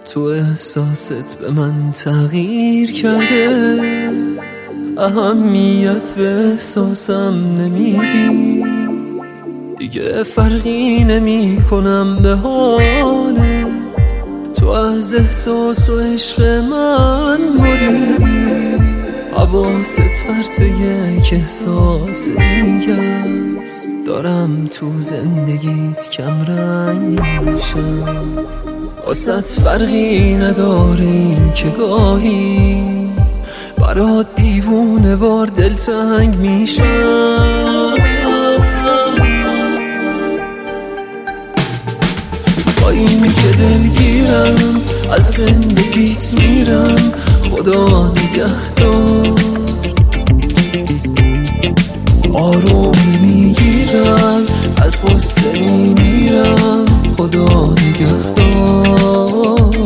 تو احساست به من تغییر کرده، اهمیت به احساسم نمیدی، دیگه فرقی نمی کنم به حالت. تو از احساس و عشق من بریدی، حواست پرت یک احساس دیگه است. دارم تو زندگیت کم رنگ میشم، واسه فرقی نداره این که گاهی برات دیوونه وار دلتنگ میشم. با این که دلگیرم از زندگیت میرم، خدا نگهدار. آروم نمیگیرم از غصه میرم، خدا نگهدار.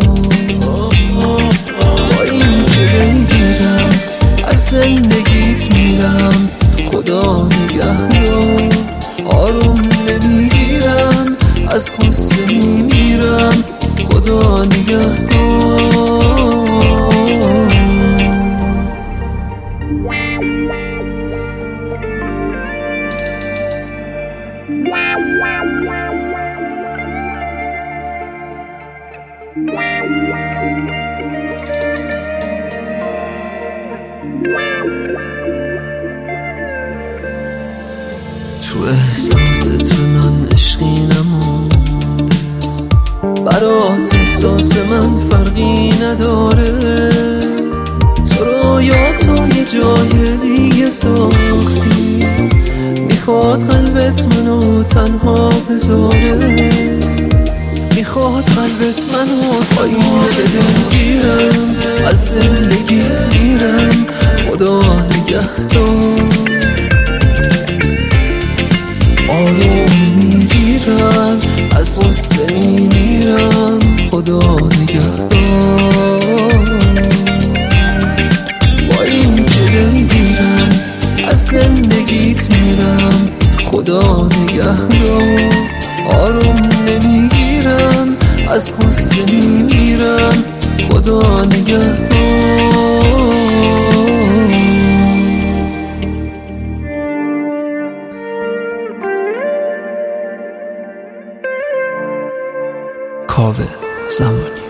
با این که دلگیرم از زندگیت میرم، خدا نگهدار. آروم نمیگیرم از غصه میرم، خدا نگهدار. تو احساست به من عشقی نمونده، برات احساس من فرقی نداره. تو رویاتو یه جای دیگه ساختی، میخواد قلبت منو تنها بذاره، میخواد قلبت منو پایین بگیرم. از زندگیت میرم، خدا نگهدار. آروم میگیرم از غصه میرم، خدا نگهدار. با این که دلگیرم از زندگیت میرم، خدا نگهدار. آروم نمیگیرم از غصه میرم، خدا نگهدار. کاوه زمانی.